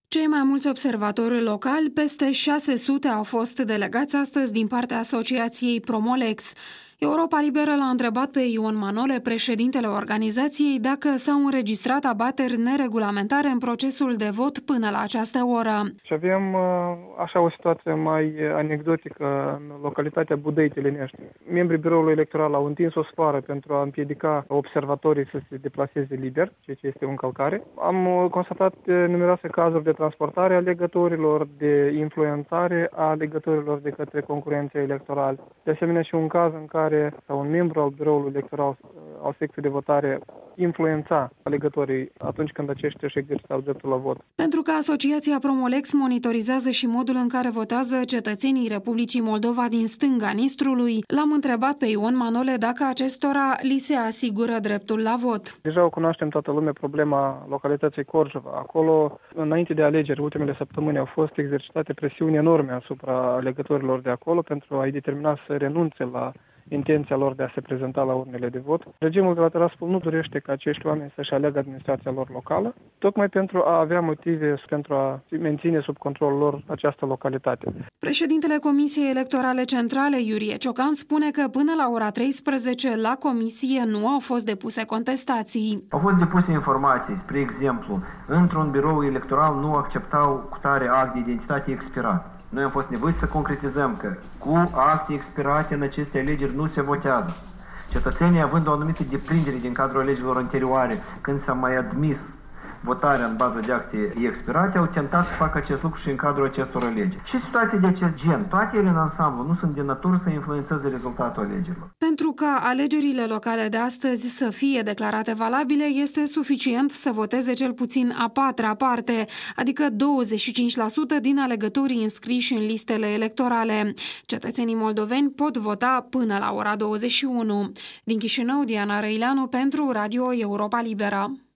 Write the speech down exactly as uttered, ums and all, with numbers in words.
Cei mai mulți observatori locali, peste șase sute, au fost delegați astăzi din partea asociației Promolex. Europa Liberă l-a întrebat pe Ion Manole, președintele organizației, dacă s-au înregistrat abateri neregulamentare în procesul de vot până la această oră. Și avem așa o situație mai anecdotică în localitatea Budăi Telenești. Membrii biroului electoral au întins o sfoară pentru a împiedica observatorii să se deplaseze liber, ceea ce este o încălcare. Am constatat numeroase cazuri de transportare a legătorilor, de influențare a legătorilor de către concurenții electorali. De asemenea și un caz în care sau un membru al biroului electoral al secției de votare influența alegătorii atunci când aceștia își exercitau dreptul la vot. Pentru că Asociația Promolex monitorizează și modul în care votează cetățenii Republicii Moldova din stânga Nistrului, l-am întrebat pe Ion Manole dacă acestora li se asigură dreptul la vot. Deja o cunoaștem toată lumea, problema localității Corjova. Acolo, înainte de alegeri, ultimele săptămâni au fost exercitate presiuni enorme asupra alegătorilor de acolo pentru a-i determina să renunțe la intenția lor de a se prezenta la urnele de vot. Regimul de la Tiraspol nu dorește ca acești oameni să-și aleagă administrația lor locală, tocmai pentru a avea motive pentru a menține sub controlul lor această localitate. Președintele Comisiei Electorale Centrale, Iurie Ciocan, spune că până la ora treisprezece la comisie nu au fost depuse contestații. Au fost depuse informații, spre exemplu, într-un birou electoral nu acceptau cu tare act de identitate expirat. Noi am fost nevoiți să concretizăm că cu acte expirate în aceste alegeri nu se votează. Cetățenii, având o anumită deprindere din cadrul alegerilor anterioare, când s-a mai admis votarea în bază de acte expirate, au tentat să facă acest lucru și în cadrul acestor alegeri. Și situații de acest gen, toate ele în ansamblu, nu sunt de natură să influențeze rezultatul alegerilor. Pentru ca alegerile locale de astăzi să fie declarate valabile, este suficient să voteze cel puțin a patra parte, adică douăzeci și cinci la sută din alegătorii înscriși în listele electorale. Cetățenii moldoveni pot vota până la ora douăzeci și unu. Din Chișinău, Diana Răileanu pentru Radio Europa Liberă.